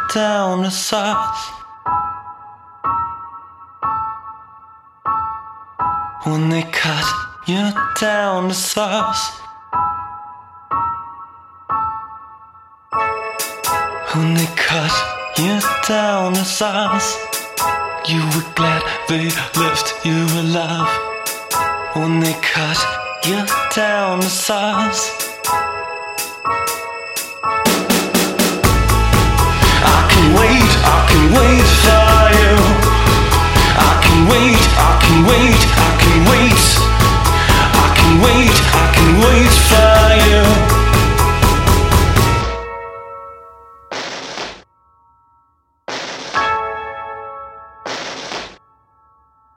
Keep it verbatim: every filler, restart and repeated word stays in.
down to size. When they cut you down to size. When they cut you down to size. You were glad they left you alive. When they cut you down to size. I can wait, I can wait for you. I can wait, I can wait, I can wait. I can wait, I can wait for